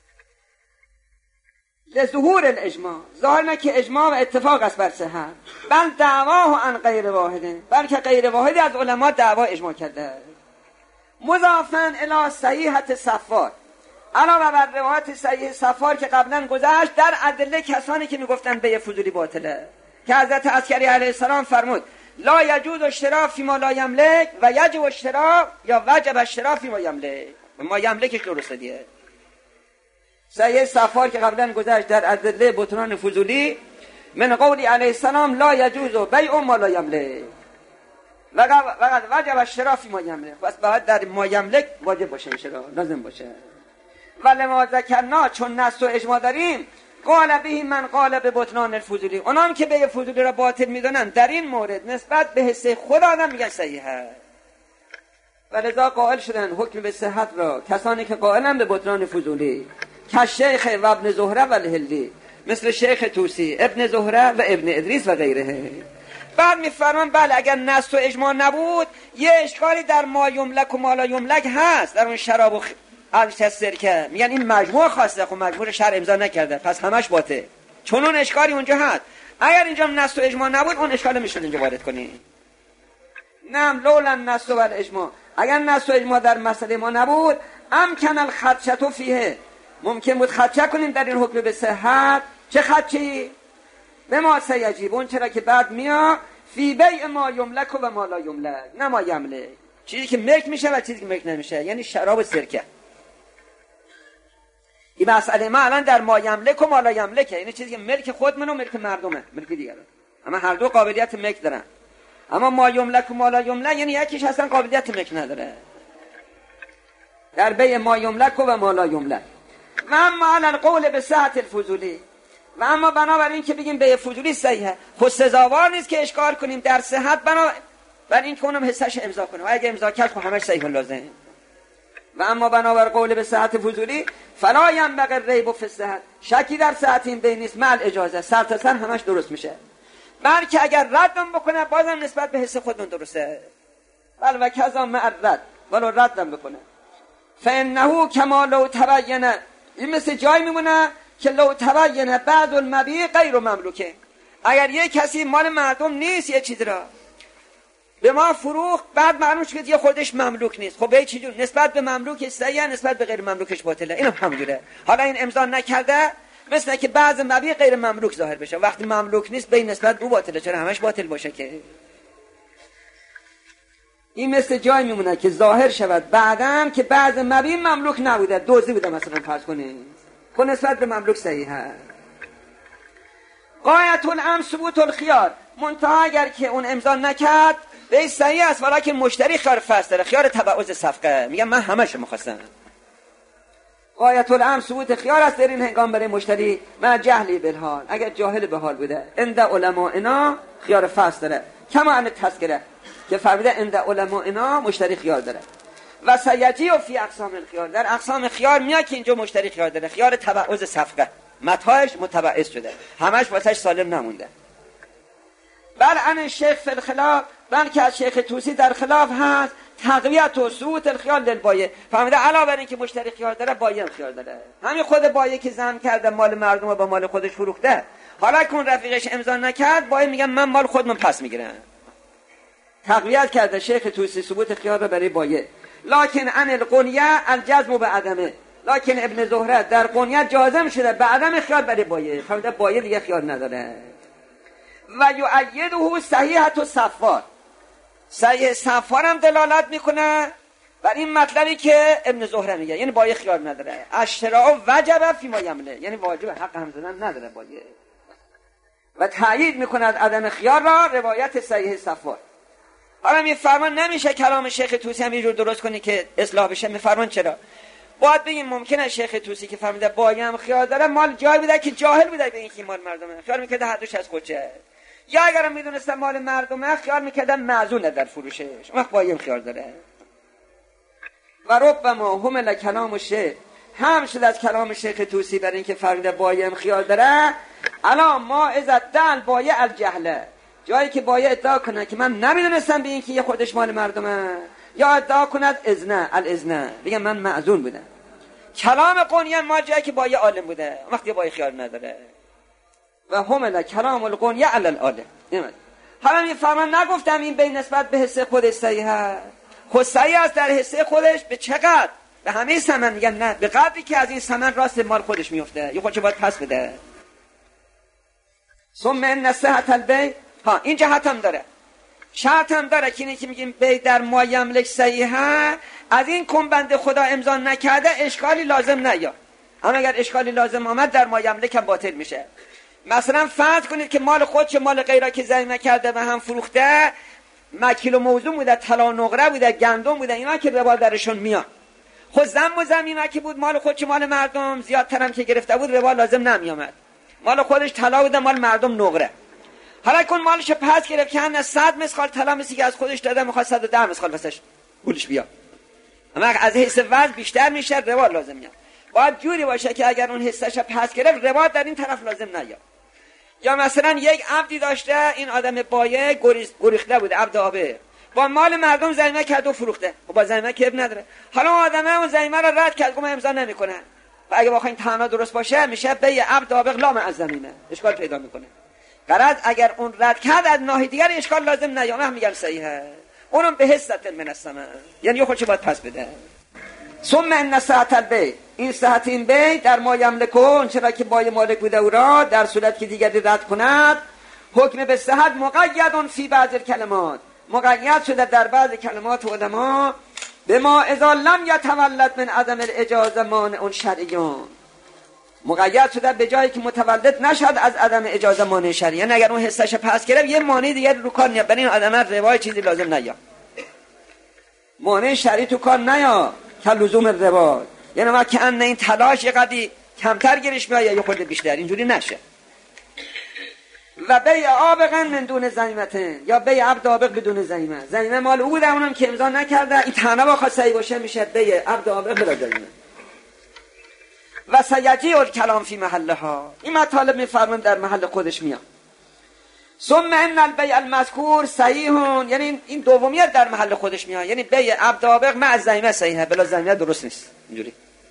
لظهور الاجماع، ظاهر نه که اجماع و اتفاق است بر صحت، بل دعواه عن غیر واحده، بلکه غیر واحدی از علما دعوا اجماع کرده. مضافاً الی صحیحت صفار، علاوه بر روایت صحیح صفار که قبلا گذشت، در ادله کسانی که میگفتن بیع فضولی باطله، که حضرت عسکری علیه السلام فرمود لا یجوز اشترا فی ما لا یملک و یجب اشترا یا وجب اشترا فی ما یملک، ما یملکش درسته دیگه. صحیح صفار که قبلا گذشت در ادله بطلان فضولی، من قولی علیه السلام لا یجوز بیع ما لا یملک و وجب اشترا فی ما یملک، بس باید در ما یملک واجب باشه، اشترا لازم باشه. ولی ما ذکرنا، چون نص و اجماع داریم، قال به من قال به بطلان الفضولی، اونام که به فضولی را باطل میدونن در این مورد نسبت به حصه خود آدم میگن صحیحه، و لذا قائل شدن حکم به صحت را کسانی که قائلن به بطلان فضولی، که شیخ و ابن زهره و الهلی، مثل شیخ توسی، ابن زهره و ابن ادریس و غیره. بعد میفرمان بله اگر نص و اجماع نبود یه اشکالی در ما یملک و ما لا یملک هست، در اون شراب و سرکه، میگن این مجموع خاصه، خب مجموع شرع امضا نکرده پس همش باطل، چون اون اشکالی اونجا هست. اگر اینجا نص و اجماع نبود اون اشکال میشد اینجا وارد کنی. نعم لولا النص و الاجماع، اگر نص و اجماع در مسئله ما نبود، امکن الخدشه فیه، ممکن بود خدشه کنیم در این حکم به صحت. چه خدشه‌ای؟ به ما سیجیب، اون چرا که بعد میاد فی بیع ما یملک و ما لا یملک، نه ما یملک، چیزی که ملک میشه و چیزی که ملک نمیشه، یعنی شراب و سرکه. این مسئله ما الان در ما یملک و ما لا یملکه، یعنی چیزی که ملک خودمون و ملک مردمه، ملک دیگره، اما هر دو قابلیت ملک دارن. اما ما یملک و ما لا یملک یعنی یکیش اصلا قابلیت ملک نداره. در بیع ما یملک و ما لا یملک. و اما علی القول به صحت الفضولی، و اما بنابراین که بگیم بیع فضولی صحیحه، خود سزاوار نیست که اشکال کنیم در صحت، بنابراین که اونم حصه‌اش امضا کنه، و اگه امضا کرد خب همش صحیح و لازم. و اما بنابر قول به صحت فضولی، فلا ینبغی ریب فی الصحت، شکی در صحت این بیع نیست، مع اجازه، سر تا سر همش درست میشه، بلکه اگر ردم بکنه بازم نسبت به حس خودمون درسته، بل و کذا مع الرد، ولو ردم بکنه، فانه کما لو تبین، این مثل جای میمونه که لو تبین بعد المبیع غیر مملوکه، اگر یک کسی مال مردم نیست یه چیز را به ما فروخت، بعد معلوم شد یه خودش مملوک نیست، خب به چه جور نسبت به مملوکش صحیحه، نسبت به غیر مملوکش باطله، اینم همونجوره. حالا این امضا نکرده مثل که بعض مبیع غیر مملوک ظاهر بشه، وقتی مملوک نیست به نسبت او باطله، چرا همش باطل باشه که. این مثل جای میمونه که ظاهر شود بعدم که بعض مبین مملوک نبوده، دوزی بوده مثلا فرض کنید، خب نسبت به مملوک صحیح هست. غایت الامر ثبوت الخیار، منتها اگر که اون امضا نکرد به صحیح است، ولی مشتری خیار فاسد داره، خیار تبعوض صفقه، میگم من همه‌شو می‌خواستم. غایت الامر ثبوت خیار است در این هنگام برای مشتری من جهلی بالحال، اگر جاهل به حال بوده. عند علماءنا خیار فاسد داره، کما ان تذکره که فرموده عند علماءنا مشتری خیار داره. و سیجی و فی اقسام الخیار، در اقسام خیار میاد که اینجا مشتری خیار داره، خیار تبعوض صفقه، متاعش متبعض شده، همش واسش سالم نمونده. بل ان شیخ فی الخلاف، بلکه از شیخ طوسی در خلاف هست تقویت و ثبوت الخیار للبایع، فهمیده علاوه بر اینکه مشتری خیار داره بایع خیار داره. همین خود بایع که زم کرده مال مردم رو با مال خودش فروخته، حالا که اون رفیقش امضا نکرد بایع میگم من مال خودم پس میگیرم. تقویت کرده شیخ طوسی ثبوت خیار رو برای بایع. لکن ان القنیه الجزم به عدمه، لکن ابن زهره در قنیه جازم شده به عدم خیار برای بایع، فهمیده بایع دیگه خیار نداره. و یؤیده صحیحة الصفار، صحیح صفار هم دلالت میکنه بر این مطلبی که ابن زهره میگه، یعنی بایع خیار نداره. اشتراء وجب فی ما یمله، یعنی واجب حق هم زدن نداره بایع. و تأیید میکند عدم خیار را روایت صحیح صفار. حالا میفرمان نمیشه کلام شیخ طوسی هم یه جور درست کنی که اصلاح بشه. میفرمان چرا؟ باید بگیم ممکنه شیخ طوسی که فهمیده بایع هم خیار داره مال جای بوده که جاهل بوده به اینکه مال مردمه، خیال میکرده هر دوش از خودشه، یا اگرم میدونستم مال مردمه خیال میکردم معزونه در فروشش، اون وقت بایع خیار داره. و ربما حمل کلام الشیخ، هم شد از کلام شیخ طوسی برای اینکه فهمیده بایع خیار داره الا ما اذا دل بایع الجهله، جایی که بایع ادعا کنه که من نمیدونستم به اینکه یه خودش مال مردمه، یا ادعا کند اذنه الاذنه، بگم من معزون بودم. کلام قنیه ما جایی که بایع عالم بوده، وقتی بایع خیار نداره. و حمل کلام القنیه علی العالم. حالا میفهمن نگفتم این به نسبت به حصه خودش صحیح است، خود صحیح است در حصه خودش به چقدر؟ به همه ثمن میگن نه، به قدری که از این ثمن راست مال خودش میفته، یه خودش باید پس بده. ثم ان صحت البیع، ها این جهت هم داره، شرط هم داره که اینی که میگیم بیع در ما یملک صحیحه، از این کن بنده خدا امضا نکرده اشکالی لازم نیاد، اما اگر اشکالی لازم آمد در ما یملک هم باطل میشه. مثلا فرض کنید که مال خود چه مال غیره که ضمیمه کرده و هم فروخته، مکیل و موضوع بوده، طلا و نقره بوده، گندم بوده، اینا که ربا درشون میاد. خود زم و ضمیمه که بود مال خود چه مال مردم، زیادتر هم که گرفته بود ربا لازم نمیامد. مال خودش طلا بوده، مال مردم نقره. حالا کن مالش پس گرفت که هم 100 مسخال طلا مثلی که از خودش داده میخواد 110 مسخال واسش پولش بیاد، اما از حیث وزن بیشتر میشه ربا لازم میاد. باید جوری باشه که اگر اون حصه‌ش پس گرفت ربا در این طرف لازم نیاد. یا مثلا یک عبدی داشته، این آدم بایع گریخته بوده، عبد آبه با مال مردم ضمیمه کرد و فروخته، و با ضمیمه که اب نداره. حالا اون آدمه اون ضمیمه رو رد کرد، گفت امضا نمیکنه، و اگه بخواین تمام درست باشه میشه بیع عبد آبه لام از ضمیمه، اشکال پیدا میکنه. غرض اگر اون رد کرد از ناحیه دیگر اشکال لازم نیامه، هم میگن صحیحه، اونم به حصت من الثمن، یعنی خودش باید پس بده. ثم ان صحت البیع، این صحت این بیع در ما یملکون، چرا که بایع مالک بوده او را، در صورت که دیگری رد کند حکم به صحت مقیدون فی بعض الکلمات، مقید شده در بعض کلمات علما به ما اذا لم یتولد من عدم الاجازه مانع شرعیون، مقید شده به جایی که متولد نشد از عدم اجازه مانع شرعی، یعنی اگر اون حصه‌ش پس گرفت یه مانع دیگه رو کار نیاد، برای این آدم روای چیزی لازم نیاد، مانع شرعی تو کار نیاد که لزوم ربا، یعنی ما که ان این تلاش یه قدری کمتر گیرش میاد یا خود بیشتر، اینجوری نشه. و بیع آبق من دون ضمیمه، یا بیع عبد آبق بدون ضمیمه، ضمیمه مال او بوده اونم که امضا نکرده، این تنها بخواد صحیح باشه میشه بیع عبد آبق بلا ضمیمه. و سیجی الکلام فی محلها، این مطالب میفرمان در محل خودش میاد. ثم ان البیع المذکور صحیح، یعنی این دومیت در محل خودش میاد، یعنی بیع عبد آبق مع ضمیمه صحیحه، بلا ضمیمه درست نیست اینجوری.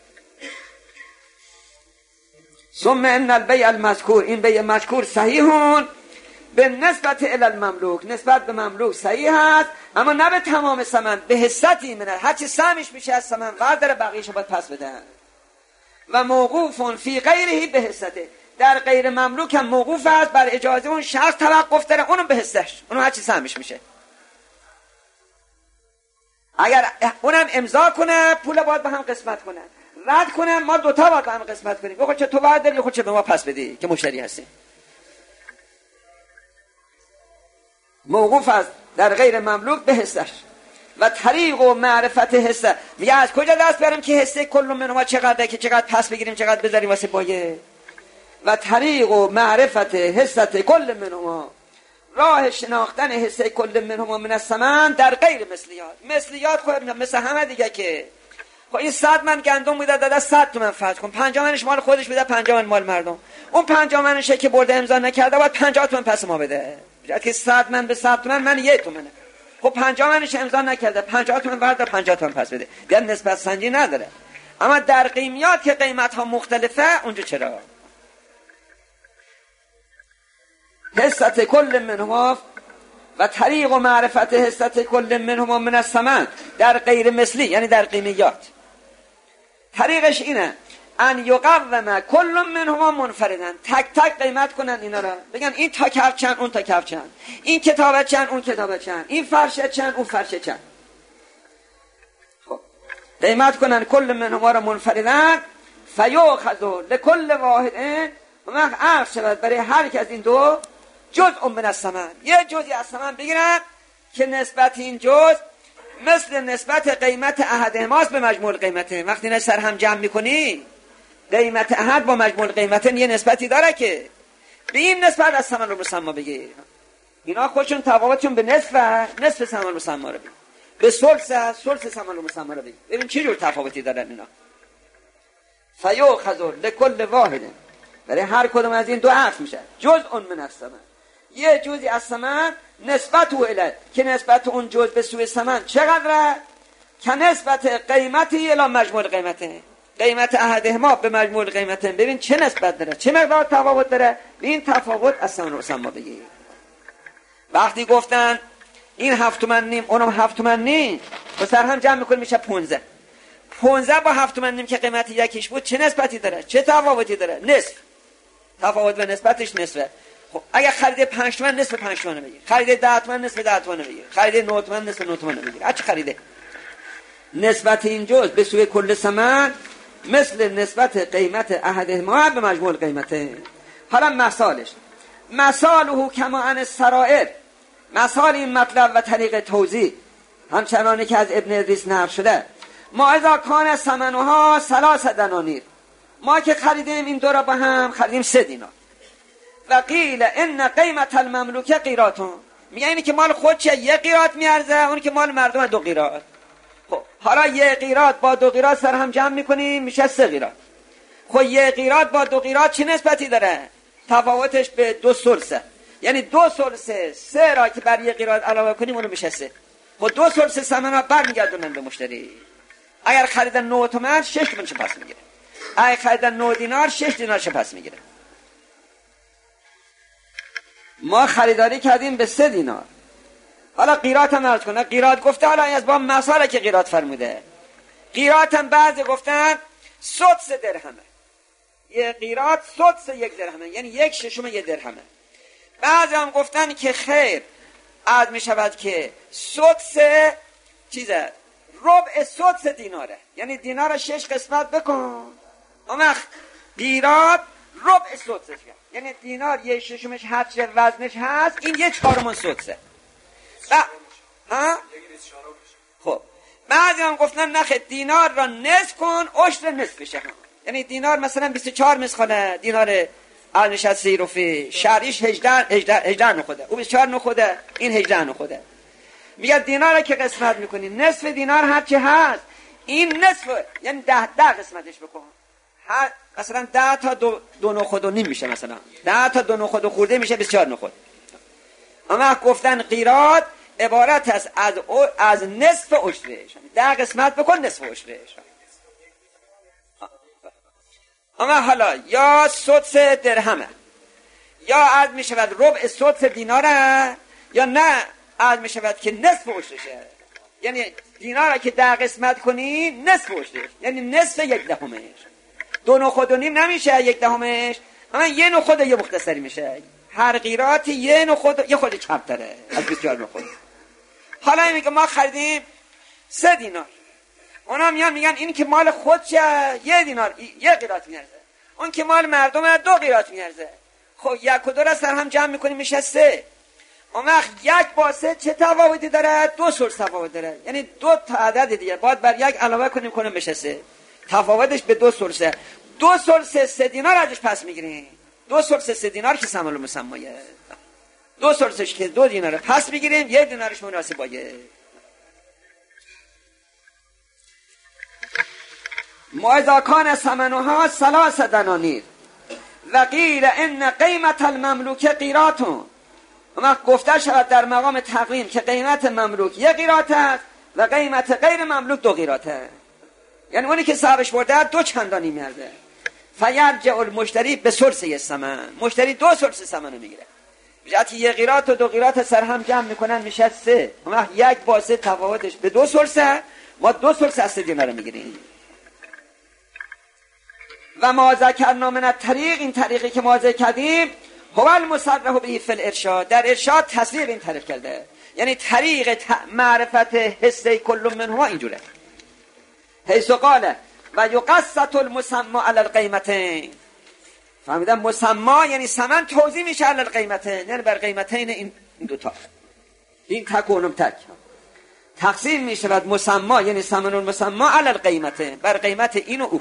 ثم ان البیع المذکور، این بیع مذکور صحیح به نسبت الی المملوک، نسبت به مملوک صحیح است، اما نه به تمام ثمن، به حصتی منه، هر چی سهمش میشه از ثمن برداره بقیه‌شو باید پس بده. و موقوف فی غیره به حصته، در غیر مملوک هم موقوف است بر اجازه اون شخص، توقف داره اونم به حصش، اونم هر چی سهمش میشه. اگر اونم امضا کنه پول باید با هم قسمت کنه، رد کنه ما دوتا باید با هم قسمت کنیم. بخور چه تو باید داری، خود چه به ما پس بدی که مشتری هستیم. موقوف است در غیر مملوک به حصش و طریق و معرفت حصه. میگه از کجا دست بریم که حصه کل منهما چقدره که چقدر پس بگیریم چقدر بذاریم واسه بایه. و طریق و معرفت حصت کل منهما، راه شناختن حصه کل منهما من الثمن در غیر مثلیات. مثلیات خب مثل همه دیگه که خب این 100 من گندم میده داده 100 تومن فرض کن، 50 منش مال خودش بده، 50 من مال مردم. اون 50 منشه که برده امضا نکرده باید 50 تومن پس ما بده. که 100 من به 100 تومن من 1 تومنه. خب 50 منش امضا نکرده 50 تومن برده 50 تومن پس بده. دیگه نسبت سنجی نداره. اما در قیمیات که قیمت ها مختلفه اونجا چرا؟ حصت کل منهما و طریق و معرفت حصت کل منهما من الثمن در غیر مثلی، یعنی در قیمیات. طریقش اینه ان یقوم کل منهما منفردن، تک تک قیمت کنن اینا را، بگن این تا کف چند اون تا کف چند، این کتابه چند اون کتابه چند، این فرشه چند اون فرشه چند. خب قیمت کنن کل منهما را منفردن فیؤخذ لکل واحد و وقت عرض شود برای هر یک از این دو جزء من الثمن، یه جزئی از ثمن بگیرن که نسبت این جزء مثل نسبت قیمت احدهماست به مجموع قیمته. وقتی نه سر هم جمع میکنی قیمت احد با مجموع قیمته یه نسبتی داره که به این نسبت از ثمن رو مسما بگیر. اینا خودشون تفاوتشون به نصف ثمن رو مسما رو بگیر، به ثلث ثمن رو مسما رو بگیر. ببین چه جور تفاوتی دارن اینا. فیؤخذ لکل واحد، برای هر کدوم از این دو عرض میشه جزء من الثمن، یه جزئی از ثمن نسبت او اله که نسبت اون جزء به سوی ثمن چقدره که نسبت قیمتی الی مجموع قیمته، قیمت احدهما به مجموع قیمته. ببین چه نسبت داره، چه مقدار تفاوت داره. این تفاوت از ثمن رو مسما بگیر. وقتی گفتن این 7 تومن نیم اونم 7 تومن نیم و سر هم جمع میکنیم میشه 15 با 7 تومن نیم که قیمت یکیش بود چه نسبتی داره، چه تفاوتی داره؟ نصف. تفاوت و نسبتش نصفه. خب اگه خرید 5 تومن نصف 5 تومن بگیر، خرید 10 تومن نصف 10 تومن بگیر، خرید 9 تومن نصف 9 تومن بگیر. چه خریده؟ نسبت این جزء به سوی کل ثمن مثل نسبت قیمت احدهما به مجموع قیمته. حالا مثاله کما عن السرائر، مثال این مطلب و طریق توضیح همچنانی که از ابن ادریس نقل شده. ما اذا کان ثمنها 3 دنانیر، ما که خریدیم این دو را با هم خریدیم 3 دینار. و قیل ان قیمت المملوک قیراتون، میگه اینی که مال خودشه 1 قیرات میارزه، اون که مال مردم 2 قیرات. خب حالا 1 قیرات با 2 قیرات سر هم جمع میکنیم میشه 3 قیرات. خب 1 قیرات با 2 قیرات چه نسبتی داره؟ تفاوتش به 2 ثلثه، یعنی 2 ثلث 3 را که بر 1 قیرات علاوه کنیم اونو میشه 3. خب 2 ثلث ثمن ها برمیگردونن به مشتری. اگر خریدن 9 تومن 6 تومن چه پس میگیره، اگر خریدن 9 دینار 6 دینار چه پس میگیره. ما خریداری کردیم به 3 دینار. حالا قیرات هم عرض کنه، قیرات گفته حالا از با مثاله که قیرات فرموده. قیرات هم بعضی گفتن سدس درهمه، یه قیرات سدس 1 درهمه، یعنی 1/6 1 درهمه. بعضی هم گفتن که خیر عرض می شود که سدس چیزه، ربع سدس دیناره، یعنی دینار 6 قسمت بکن اما قیرات ربع سدسش، یعنی دینار 1/6 هرچه وزنش هست این 1/4 سدسه. خب بعضی هم گفتن نخه دینار را نصف کن عشر نصفشه، یعنی دینار مثلا 24 مسخاله دینار نشسته روفی شهریش 18 نخوده، او 24 نخوده این 18 نخوده. میگه دینار که قسمت میکنی نصف دینار هرچی هست این نصف، یعنی 10 قسمتش بکن. مثلا 10 تا 2 نخود و نیم میشه، مثلا 10 تا 2 نخود و خورده میشه 24 نخود. اما گفتن قیرات عبارت است از نصف عشرش، 10 قسمت بکن نصف عشرش. اما حالا یا سدس درهمه یا عرض می شود ربع سدس دیناره، یا نه عرض می شود که نصف عشرشه، یعنی دیناره که 10 قسمت کنی نصف عشرش، یعنی نصف 1/10. 2 نخود و نیم نمیشه 1/10، اما 1 نخود یه مختصری میشه. هر قیراتی 1 نخود یه خود کمتره از 24 نخود. حالا میگه ما خریدیم 3 دینار. اونا میگن این که مال خودشه 1 دینار 1 قیراط میارزه، اون که مال مردمه 2 قیراط میارزه. خب 1 و 2 را سر هم جمع میکنیم میشه 3. اون وقت 1 با 3 چه تفاوتی داره؟ 2 ثلث تفاوت داره. یعنی 2 تا عدد دیگه باید بر 1 علاوه کنیم بشه 3. تفاوتش به 2 ثلثه. 2 ثلث 3 دینار ازش پس میگیریم. 2 ثلث 3 دینار که ثمن المسمایه. 2 ثلثش که 2 دینار پس میگیریم، 1 دینارش مناسب باشه. اذا کان ثمنها 3 دنانیر و قیل ان قیمت المملوک قیراط. اما گفته شود در مقام تقویم که قیمت مملوک 1 قیراط است و قیمت غیر مملوک 2 قیراط است. یعنی اونی که صاحبش برده 2 چندانی میارزه. فیرجع المشتری به ثلث ثمن. مشتری 2 ثلث ثمن رو میگیره. وقتی 1 قیراط و 2 قیراط سر هم جمع میکنن میشه 3. اما 1 با 3 تفاوتش به 2 ثلثه. ما 2 ثلث از 3 دینار میگیریم. و ما ذکرنا من الطریق، این طریقی که ما ذکر کردیم، هو المصرح به فی الارشاد، در ارشاد تصریح این طریق کرده. یعنی طریق معرفت حصه کل منهما اینجوره. حیث قال و یقسط المسمى علی القیمتین. فهمیدم؟ مسمى یعنی ثمن توزیع میشه علی القیمتین، یعنی بر قیمتین این دوتا، این تک و اونم تک تقسیم میشه. بعد مسمى یعنی ثمن المسمى علی القیمتین، بر قیمت این و او.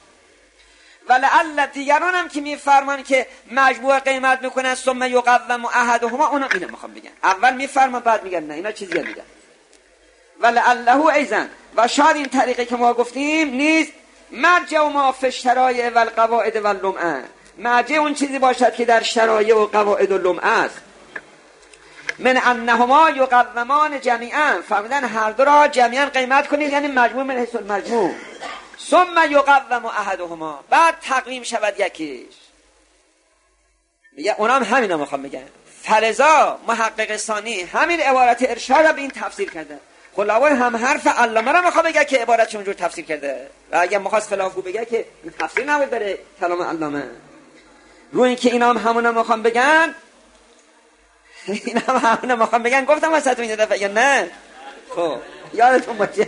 ولعل دیگران هم که میفرمان که مجموع قیمت میکنن ثم یقوم احدهما، اونا اینو میخوام بگن. اول میفرمان بعد میگن نه، اینا چیزی میگن. ولعله ایضا، و شاید این طریقه که ما گفتیم نیز مرجع ما فی الشرایع و القواعد و اللمعه، مرجع اون چیزی باشد که در شرایع و قواعد و لمعه است. من انهما یقومان جمیعا، فهمیدن هر دو را جمیعا قیمت کنید، یعنی مجموع من حیث المجموع. ثم یقوم احدهما، بعد تقویم شود یکیش. میگه اونام همینا میخوام بگن. فلذا محقق ثانی همین عبارت ارشاد را به این تفسیر کرده. خلاوه هم حرف علامه را میخوام بگه که عبارتش اونجور تفسیر کرده. و اگه میخواست خلافگو بگه که این تفسیر نباید بره کلام علامه. رو این که اینا هم همونا میخوام بگن، اینا هم همونا میخوام بگن، گفتم واسهتون این دفعه یا نه؟ خب یادتون باشه.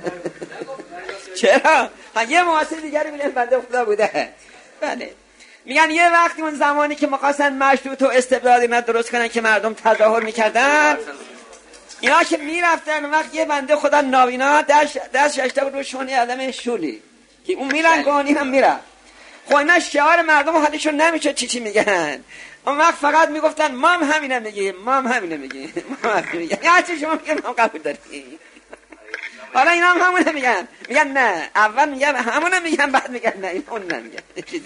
چرا؟ یه معاصر دیگری میگن بنده خدا بوده. بله. میگن یه وقتی اون زمانی که می‌خواستن مشروط و استبدادی درست کنن که مردم تظاهر میکردن، اینا که میرفتن وقت یه بنده خدا نابینا دست ششته بود رو شونی آدم شولی که اون میلنگان اینم میره. خب اینا شعار مردم حالشون نمیشه چی میگن. اون وقت فقط میگفتن ما هم همینه میگیم، ما هم همینه میگیم، ما هم همینه میگیم. یا چی شما میگن ما قبول داریم. حالا اینا هم همونه میگن نه، اول میگن همونه میگن بعد میگن نه، این اون نمیگن.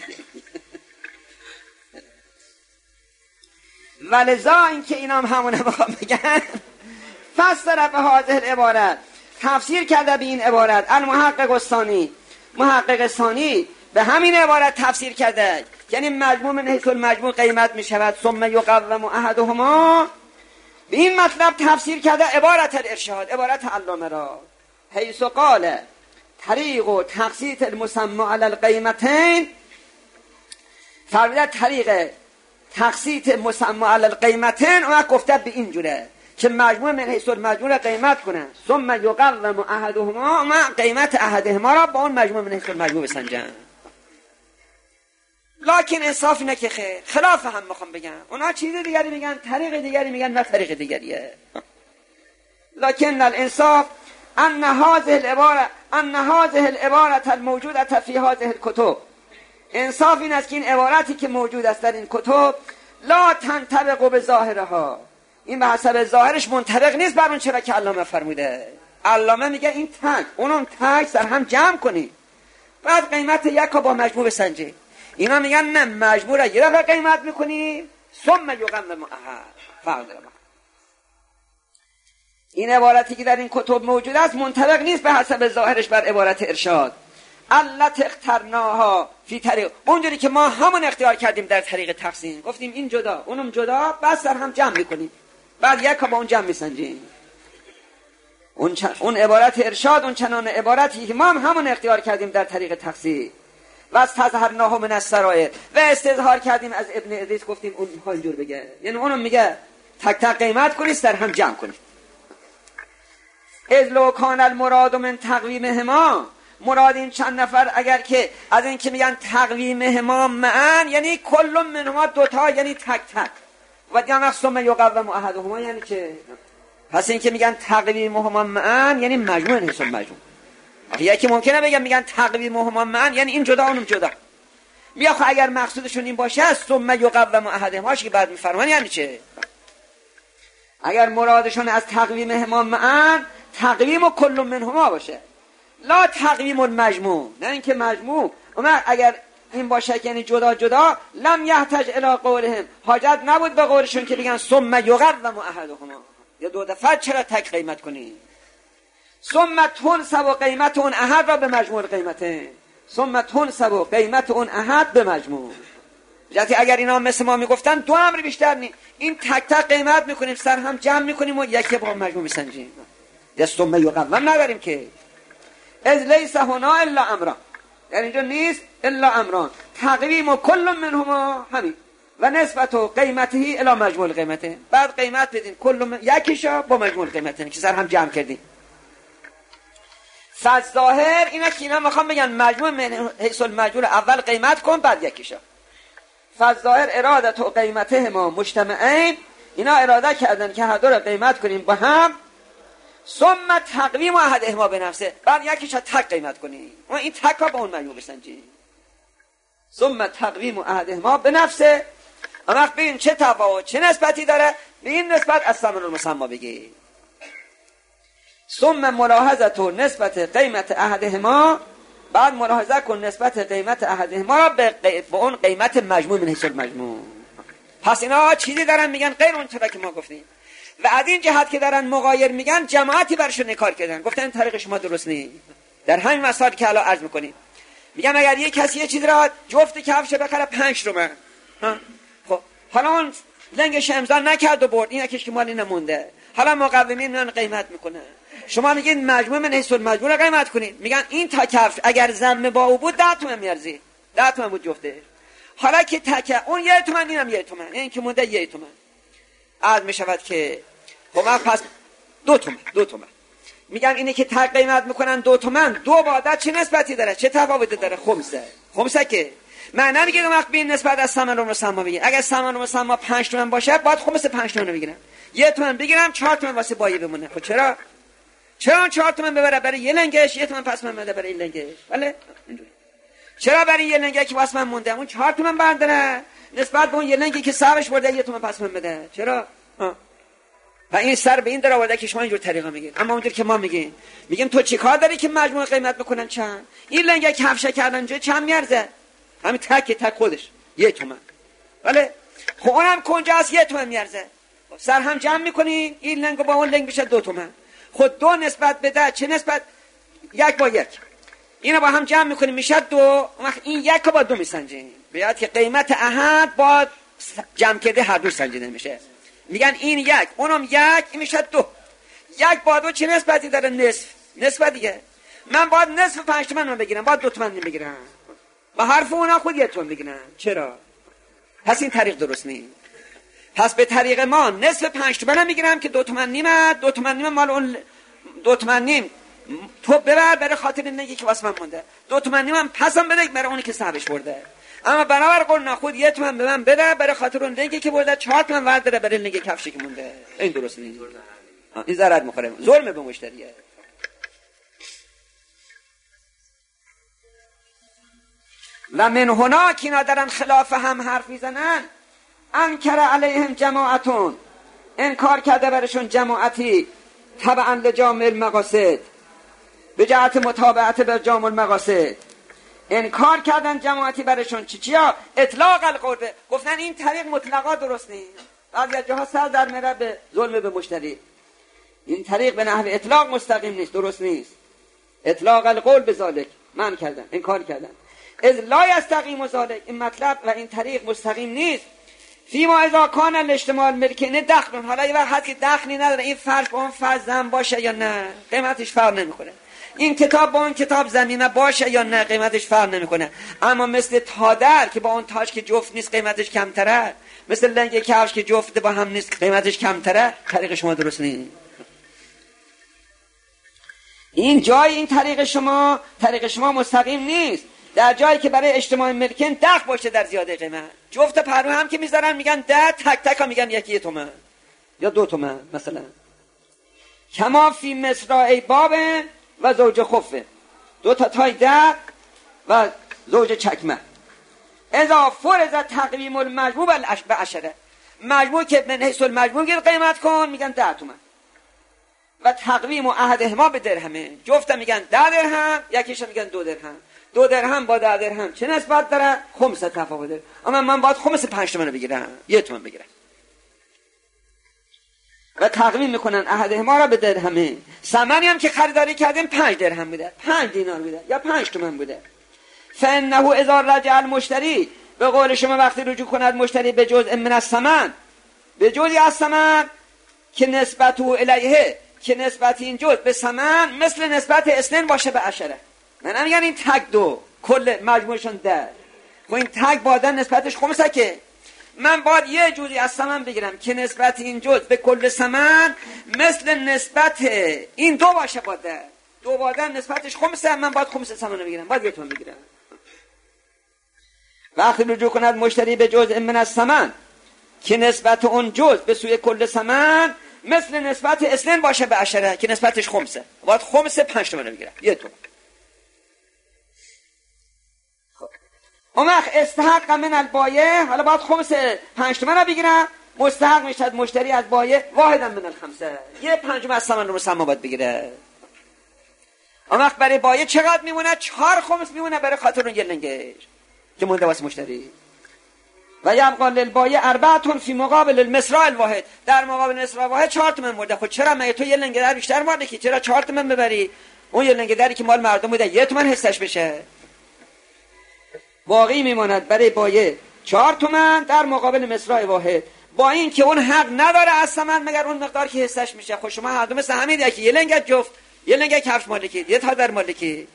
ولذا این که اینا هم همونه میخوام بگن، فسر به هذه العبارت، تفسیر کرده به این عبارت المحقق الثانی، محقق ثانی به همین عبارت تفسیر کرده، یعنی مجموع من حیث المجموع قیمت میشود ثم یقوم احدهما. به این مطلب تفسیر کرده عبارت الارشاد، عبارت علامه را. حیث قال طریق و تقسیط المسمى علی القیمتین، فرموده طریق تقسیط مسمى علی القیمتین، اون گفته به این جوره که مجموع من حیث المجموع قیمت کنن ثم یقوم احدهما، ما قیمت احدهما را با اون مجموع من حیث المجموع بسنجن. لکن انصاف اینه که خلاف هم میخوام بگم، اونا چیز دیگری میگن، طریق دیگری میگن، نه طریق دیگریه. لکن الانصاف ان هذه العبارة الموجودة في هذه الكتب، انصاف این است که این عبارتی که موجود است در این کتب لا تنطبق به ظاهرها، این به حسب ظاهرش منطبق نیست بر اون چرا که علامه فرموده. علامه میگه این تک اونم تک سر هم جمع کنی بعد قیمت یک با مجموع بسنجی. اینا میگن نه، مجموع را یه دفعه قیمت میکنی ثم یقوم فرق داره. این عبارتی که در این کتب موجود است منطبق نیست به حسب ظاهرش بر عبارت ارشاد. علت اخترناها فی طریق، اونجوری که ما همون اختیار کردیم در طریق تقسیم، گفتیم این جدا اونم جدا، بس سر هم جمع میکنیم بعد یک با اون جمع میسنجیم. اون عبارت ارشاد اون چنان عبارتی که ما همون اختیار کردیم در طریق تقسیم. و از تظهرناه من السرائر، و استظهار کردیم از ابن ادریس، گفتیم اون میخواد اینجور بگه، یعنی اونم میگه تک تک قیمت کنید سر هم جمع کنید. اذ لو کان المراد من تقویمهما، مراد این چند نفر اگر که از این که میگن تقویمهما معن یعنی کل منهما دوتا، یعنی تک تک، و دیگه ثم یقوم احدهما یعنی که پس این که میگن تقویمهما معن یعنی مجموع حیث المجموع. یکی ممکنه بگم میگن تقویمهما معن یعنی این جدا اونم جدا. بیا خب اگر مقصودشون این باشه ثم یقوم احدهما که بعد میفرمان یعنی چه؟ اگر مرادشون از تقویمهما معن تقویم و کل منهما باشه، لا تقویم المجموع، نه اینکه مجموع. اگر این باشه که یعنی جدا جدا، لم یحتاج الی قولهم، حاجت نبود به قولشون که بگن ثم یقوم احدهما، یا دو دفعه چرا تک قیمت کنی؟ ثم تنسب قیمت اون احد را به مجموع قیمته، ثم تنسب قیمت اون احد به مجموع. جاتی اگر اینا مثل ما میگفتن دو امر بیشتر نی، این تک تک قیمت میکنیم، سر هم جمع میکنیم و یکی با مجموع میسنجیم. ثم یقوم نداریم که، از لیس هنا الا امران، در اینجا نیست الا امران، تقویم و کل منهما همین و نسبت و قیمتی الی مجموع قیمته، بعد قیمت بدین کل یکیشا با مجموع قیمته که سر هم جمع کردیم. فظاهر اینا که اینا میخوام بگن مجموع من حیث المجموع اول قیمت کن بعد یکیشا. فظاهر ارادت و قیمته ما مجتمعین، اینا اراده کردن که هر دو رو قیمت کنیم با هم، ثم تقویم احدهما به نفسه، بعد یکیش تک قیمت کنی و این تک ها با اون مجموع بسنجی. ثم تقویم احدهما به نفسه، اما ببین چه تفاوت چه نسبتی داره، به این نسبت از ثمن المسمى بگی. ثم ملاحظت و نسبت قیمت احدهما، بعد ملاحظه کن نسبت قیمت احدهما را به اون قیمت مجموع من حیث المجموع. پس اینا چیزی دارن میگن غیر اون چرا که ما گفتیم، و از این جهت که دارن مغایر میگن جماعتی برشون نکار کردن، گفتن این طریق شما درست نیست. در همین مسائل که الان عرض میکنیم میگم اگر یک کسی یه چیز را جفت کفش بخره 5 تومن، خب حالا اون لنگش امضا نکرد و برد، این یکیش که مالی نمونده، حالا مقومین میان قیمت میکنه، شما میگین مجموع من حیث المجموع را قیمت کنین، میگن این تا کفش اگر ضم با او بود 10 تومن میارزی، 10 تومن بود جفته، حالا که تکه اون 1 تومن اینم 1 تومن، این که مونده 1 تومن، عرض میشود که خب پس 2 تومن میگم اینه که تق قیمت میکنن 2 تومن، 2 با عدد چه نسبتی داره، چه تفاوتی داره؟ خمسه که من نمیگم وقت به این نسبت از ثمن المسمى بگی، اگر ثمن المسمى 5 تومن باشه باید خمس 5 تومن بگیرم، 1 تومن بگیرم 4 تومن واسه بایی بمونه. خب چرا 4 تومن ببره برای یه لنگش، 1 تومن پس من بده برای این لنگش؟ بله اینجوری. چرا برای یه لنگی که واسه من مونده اون 4 تومن برداره نسبت به اون یه لنگی که صاحبش برده 1 تومن پس من بده؟ چرا؟ و این سر به این در آورده که شما اینجور طریقه میگین. اما اونجور که ما میگیم تو چی کار داری که مجموع قیمت بکنن چند؟ این لنگه که حفشه کردن اونجا چند میارزه؟ همین تک خودش 1 تومن. بله خب اونم کنجاست 1 تومن میارزه، سر هم جمع میکنی این لنگ با اون لنگ بشه 2 تومن. خود 2 نسبت بده چه نسبت؟ 1 با 1 اینو با هم جمع میکنی میشه 2، وقت این 1 با 2 میسنجیم، بیاد که قیمت احد با جمع کرده هر دو سنجیده میشه. میگن این 1 اونم 1 این میشه 2، 1 با 2 چه نسبتی داره؟ نسبت دیگه. من باید نصف 5 تومن بگیرم، باید 2 تومن بگیرم، با حرف اونا خود 1 تومن بگیرم. چرا؟ پس این طریق درست نیست. پس به طریق ما نصف 5 تومن میگیرم که 2 تومن نیمه، 2 تومن نیمه مال اون 2 تومن نیم تو ببر برای خاطر نگی که واسه من مونده، 2 تومن نیمه پسم بده برای اونی که صاحبش برده. اما بنابر قول خود 1 تومن به من بده برای خاطر اون لنگی که برده، 4 تومن ورداره برای لنگ کفشی که مونده. این درست نیست، این ضرر میخوره، ظلم به مشتریه. و من هنا که اینا دارن خلاف هم حرف میزنن، انکر علیهم جماعتون، انکار کرده برشون جماعتی تبعا لجامع المقاصد، به جهت متابعت به جامع المقاصد انکار کردن جماعتی برشون چیا؟ اطلاق القول، گفتن این طریق مطلقا درست نیست، بعضی جاها سر در میره به ظلم به مشتری، این طریق به نحو اطلاق مستقیم نیست، درست نیست. اطلاق القول به ذالک من کردن، انکار کردن. از لا یستقیم ذالک، این مطلب و این طریق مستقیم نیست. فیما اذا کان الاجتماع الملکینه دخل، حالا یه وقت که دخلی نداره، این فرش با اون فرش زن باشه یا نه قیمتش فرق نمیکنه، این کتاب با اون کتاب زمینه باشه یا نه قیمتش فرق نمیکنه. اما مثل تادر که با اون تاج که جفت نیست قیمتش کمتره، مثل لنگ کفش که جفت با هم نیست قیمتش کمتره، طریق شما درست نیست. این جای این طریق شما مستقیم نیست. در جایی که برای اجتماع ملکین دخل باشه در زیاده قیمت، جفت پرو هم که میذارن میگن 10، تک تک ها میگن 1 تومن یا 2 تومن مثلا. کما فی مصراع باب و زوج خفه، 2 تا تای در و زوج چکمه. اذا فرض تقویم المجموع به عشره، مجموع که من حیث المجموع گیر قیمت کن میگن 10 تومن و تقویم و احدهما به درهمه، جفت میگن 10 درهم، یکیش میگن 2 درهم. 2 درهم با 10 درهم چه نسبت داره؟ خمس تفاوت داره. اما من باید خمس 5 تومن بگیرم، 1 تومن بگیرم. و تقویم میکنن احدهما را به درهمه. ثمنی هم که خریداری کردیم 5 درهم بوده، 5 دینار بوده یا 5 تومن بوده. فانه اذا رجع المشتری، به قول شما وقتی رجوع کند مشتری به جزء من الثمن، به جزئی از ثمن که نسبت او الیه، که نسبت این جزء به ثمن مثل نسبت اثنین باشه به عشره. من میگن این تک 2 کل مجموعشون 10، خب این تک بادن نسبتش خمسه، که من باید یه جزئی از ثمن بگیرم که نسبت این جزء به کل ثمن مثل نسبت این 2 باشه. باده 2 بادن نسبتش خمسه، من باید خمس ثمن بگیرم، باید 1 تومن بگیرم. وقتی رجوع کند مشتری به جزء من الثمن که نسبت اون جزء به سوی کل ثمن مثل نسبت اثنین باشه به عشره، که نسبتش خمسه، باید خمس 5 تومن بگیرم، 1 تومن. اون وقت استحق من البایع، حالا باید خمس 5 تومن بگیرم، مستحق میشد مشتری از بایع واحدا من الخمسه، 1/5 از ثمن رو مسمى باید بگیره. اون وقت برای بایع چقدر میمونه؟ 4 خمس میمونه برای خاطر اون 1 لنگش که مونده واسه مشتری. و یبقى للبایع 4 فی مقابل المصراع الواحد، در مقابل مصراع واحد 4 تومن مورده. خب چرا مگه تو 1 لنگ در بیشتر مالکی؟ چرا 4 تومن ببری؟ اون 1 لنگ دری که مال مردم بوده 1 تومن حسش بشه، باقی میماند برای بایع 4 تومن در مقابل مصراع واحد، با این که اون حق نداره از ثمن مگر اون مقدار که حسش میشه. خب شما هر دو مثل همین یکی، 1 لنگ جفت، 1 لنگ کفش مالکی، 1 تا در مالکی،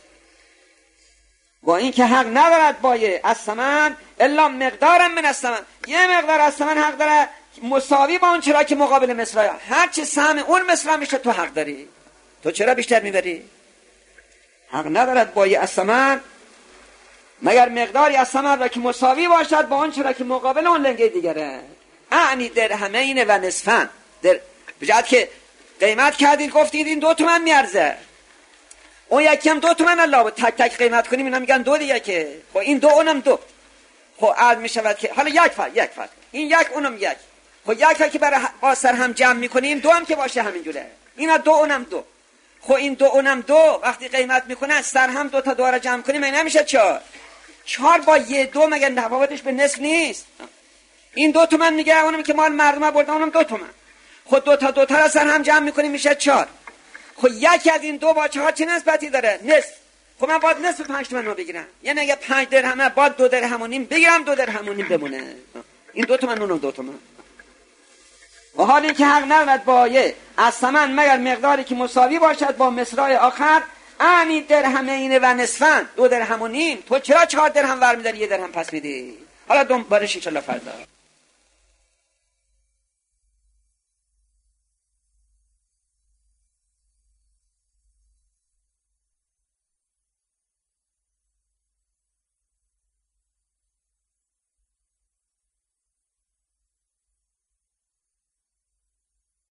با این که حق ندارد بایع از ثمن الا مقدارا من الثمن، یه مقدار از ثمن حق داره مساوی با اون چرا که مقابل مصراع، هر چه سهم اون مصراع میشه تو حق داری، تو چرا بیشتر میبری؟ حق ندارد بایع از ثمن مگر مقداری از ثمن را که مساوی باشد با اون چرا که مقابل اون لنگه دیگره. اعنی درهمین و نصفن، در بجد که قیمت کردید گفتید این 2 تومن میارزه، اون یکی هم 2 تومن، الله تک تک قیمت کنیم اینا میگن 2 دیگه، که خب این 2 اونم 2، خب عرض میشود که حالا یک فرق این 1 اونم 1، خب 1 که برای با سر هم جمع میکنیم 2 هم که باشه همینجوره، اینا 2 اونم 2، خب این 2 اونم 2 وقتی قیمت میکنن سر هم 2 تا 2 را جمع کنیم این نمیشه 4 با 1 2 مگه تفاوتش به نصف نیست؟ این 2 تومن میگه، اونم که مال مردم بردن اونم 2 تومن، خب 2 تا 2 تا را سر هم جمع میکنیم میشه 4، خب 1 از این 2 با 4 چه نسبتی داره؟ نصف. خب من باید نصف 5 تومن رو بگیرم، یعنی اگه 5 درهمه باید 2 درهم و نیم بگیرم، 2 درهم و نیم بمونه، این 2 تومن اونم 2 تومن. و حالی که حق ندارد بایع از ثمن مگر مقداری که مساوی باشد با مصراع آخر، اعنی درهمین و نصفن، 2 درهم و نیم، تو چرا 4 درهم ور میداری 1 درهم پس میدی؟ حالا دوبارش ان شاء الله فردا.